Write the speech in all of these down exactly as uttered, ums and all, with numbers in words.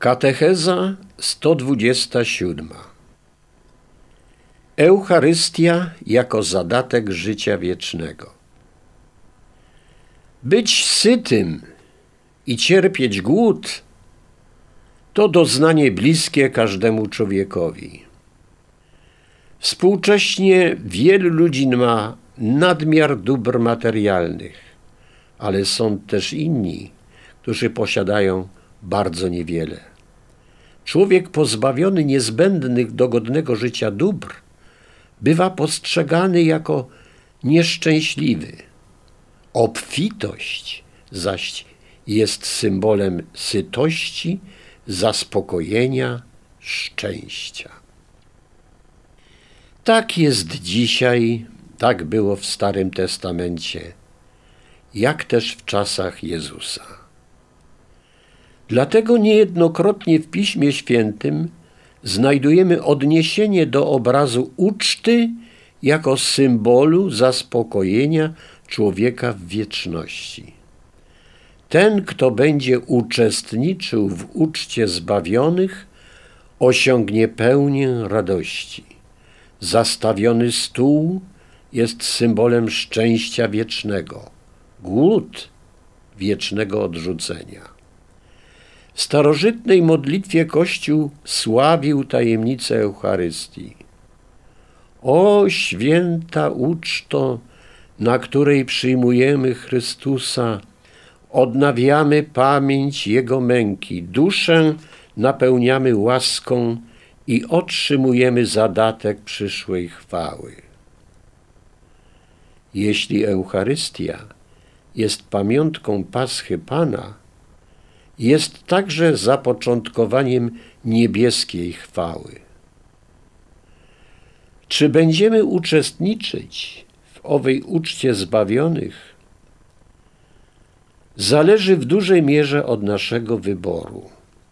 Katecheza sto dwudziesta siódma. Eucharystia jako zadatek życia wiecznego. Być sytym i cierpieć głód to doznanie bliskie każdemu człowiekowi. Współcześnie wielu ludzi ma nadmiar dóbr materialnych, ale są też inni, którzy posiadają bardzo niewiele. Człowiek pozbawiony niezbędnych do godnego życia dóbr bywa postrzegany jako nieszczęśliwy. Obfitość zaś jest symbolem sytości, zaspokojenia, szczęścia. Tak jest dzisiaj, tak było w Starym Testamencie, jak też w czasach Jezusa. Dlatego niejednokrotnie w Piśmie Świętym znajdujemy odniesienie do obrazu uczty jako symbolu zaspokojenia człowieka w wieczności. Ten, kto będzie uczestniczył w uczcie zbawionych, osiągnie pełnię radości. Zastawiony stół jest symbolem szczęścia wiecznego, głód wiecznego odrzucenia. W starożytnej modlitwie Kościół sławił tajemnicę Eucharystii. O święta uczto, na której przyjmujemy Chrystusa, odnawiamy pamięć Jego męki, duszę napełniamy łaską i otrzymujemy zadatek przyszłej chwały. Jeśli Eucharystia jest pamiątką Paschy Pana, jest także zapoczątkowaniem niebieskiej chwały. Czy będziemy uczestniczyć w owej uczcie zbawionych? Zależy w dużej mierze od naszego wyboru.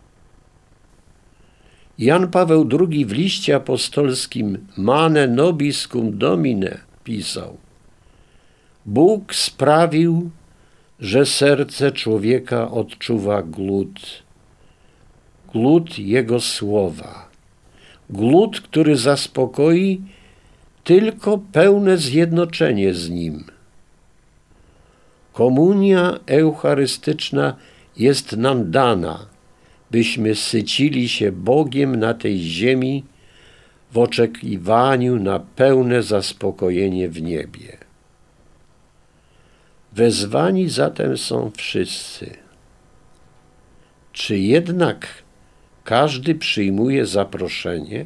Jan Paweł drugi w liście apostolskim Mane nobis cum Domine pisał: Bóg sprawił, że serce człowieka odczuwa głód, głód Jego słowa, głód, który zaspokoi tylko pełne zjednoczenie z Nim. Komunia eucharystyczna jest nam dana, byśmy sycili się Bogiem na tej ziemi w oczekiwaniu na pełne zaspokojenie w niebie. Wezwani zatem są wszyscy. Czy jednak każdy przyjmuje zaproszenie?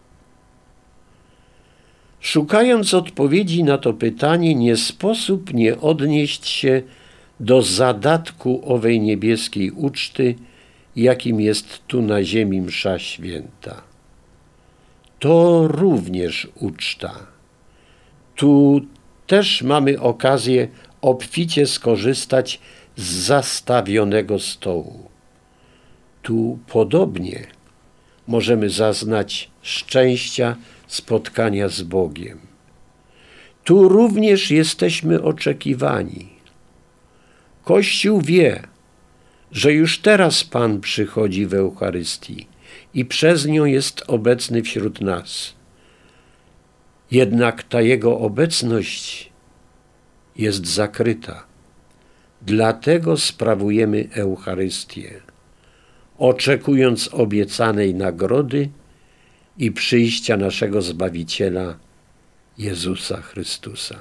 Szukając odpowiedzi na to pytanie, nie sposób nie odnieść się do zadatku owej niebieskiej uczty, jakim jest tu na ziemi msza święta. To również uczta. Tu też mamy okazję obficie skorzystać z zastawionego stołu. Tu podobnie możemy zaznać szczęścia spotkania z Bogiem. Tu również jesteśmy oczekiwani. Kościół wie, że już teraz Pan przychodzi w Eucharystii i przez nią jest obecny wśród nas. Jednak ta Jego obecność jest zakryta. Dlatego sprawujemy Eucharystię, oczekując obiecanej nagrody i przyjścia naszego Zbawiciela, Jezusa Chrystusa.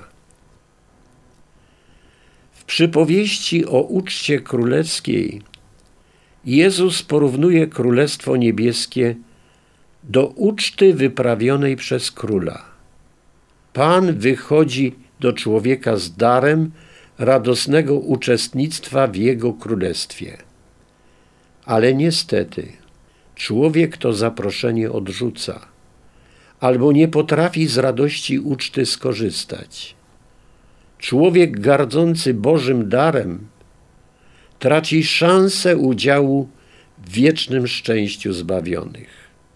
W przypowieści o uczcie królewskiej Jezus porównuje Królestwo Niebieskie do uczty wyprawionej przez króla. Pan wychodzi do człowieka z darem radosnego uczestnictwa w Jego królestwie. Ale niestety człowiek to zaproszenie odrzuca albo nie potrafi z radości uczty skorzystać. Człowiek gardzący Bożym darem traci szansę udziału w wiecznym szczęściu zbawionych.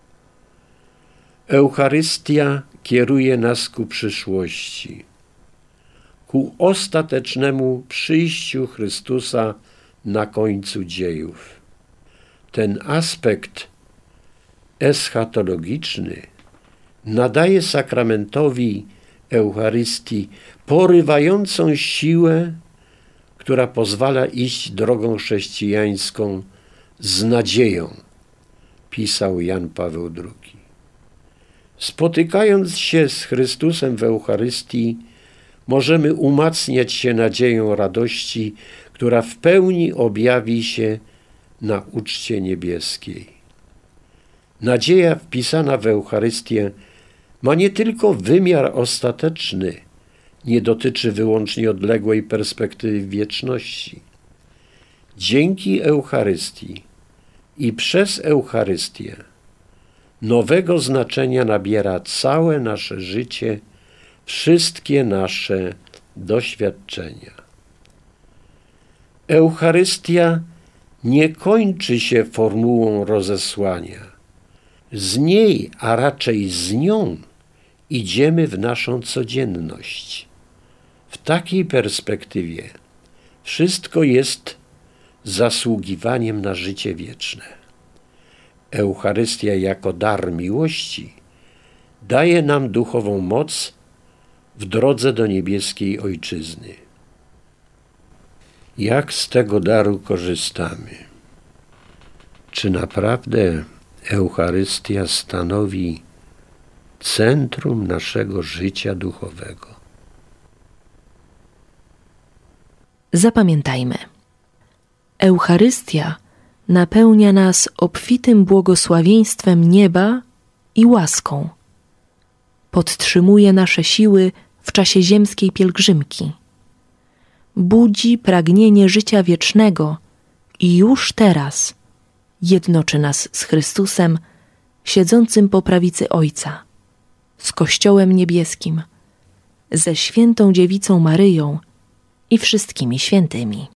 Eucharystia kieruje nas ku przyszłości, ku ostatecznemu przyjściu Chrystusa na końcu dziejów. Ten aspekt eschatologiczny nadaje sakramentowi Eucharystii porywającą siłę, która pozwala iść drogą chrześcijańską z nadzieją, pisał Jan Paweł drugi. Spotykając się z Chrystusem w Eucharystii, możemy umacniać się nadzieją radości, która w pełni objawi się na uczcie niebieskiej. Nadzieja wpisana w Eucharystię ma nie tylko wymiar ostateczny, nie dotyczy wyłącznie odległej perspektywy wieczności. Dzięki Eucharystii i przez Eucharystię nowego znaczenia nabiera całe nasze życie, wszystkie nasze doświadczenia. Eucharystia nie kończy się formułą rozesłania. Z niej, a raczej z nią, idziemy w naszą codzienność. W takiej perspektywie wszystko jest zasługiwaniem na życie wieczne. Eucharystia jako dar miłości daje nam duchową moc w drodze do niebieskiej Ojczyzny. Jak z tego daru korzystamy? Czy naprawdę Eucharystia stanowi centrum naszego życia duchowego? Zapamiętajmy. Eucharystia napełnia nas obfitym błogosławieństwem nieba i łaską. Podtrzymuje nasze siły w czasie ziemskiej pielgrzymki. Budzi pragnienie życia wiecznego i już teraz jednoczy nas z Chrystusem, siedzącym po prawicy Ojca, z Kościołem Niebieskim, ze świętą Dziewicą Maryją i wszystkimi świętymi.